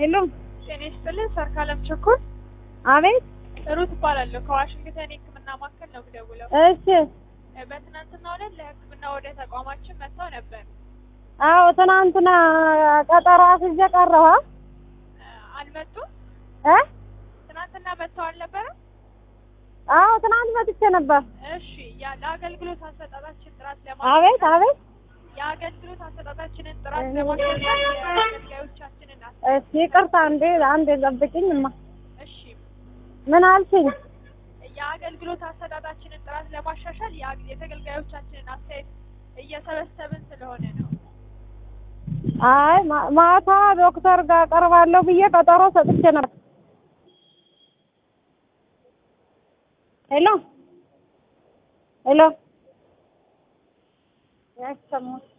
ሄሎ ጤና ይስጥልኝ። ሰርካለም ቸኮል አቤት ሩት እባላለሁ። ከዋሽንግተን የሕክምና ማዕከል ነው የምደውለው። እሺ በትናንትናው ዕለት ለሕክምና ወደ ተቋማችን መጥተው ነበር። አዎ ትናንትና ቀጠሮ አስይዤ ቀረሁ አልመጡም? እ ትናንትና መጥተው አልነበረም? አዎ ትናንት መጥቼ ነበር። እሺ ለአገልግሎት አሰጣጣችን ጥራት አቤት አቤት የአገልግሎት አሰጣጣችንን ጥራት ለማሻሻል የአገልጋዮቻችንን እሺ ይቅርታ አንዴ ጠብቂኝማ። እሺ ምን አልሽኝ? የአገልግሎት አሰጣጣችንን ጥራት ለማሻሻል የተገልጋዮቻችንን አስተያየት እየሰበሰብን ስለሆነ ነው። አይ ማታ ዶክተር ጋር ቀርባለሁ ብዬ ቀጠሮ ሰጥቼ ነበር። ሄሎ ሄሎ ያሰሙ